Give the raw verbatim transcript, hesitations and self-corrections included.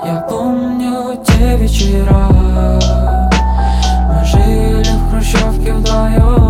Я помню те вечера, мы жили в хрущевке вдвоем.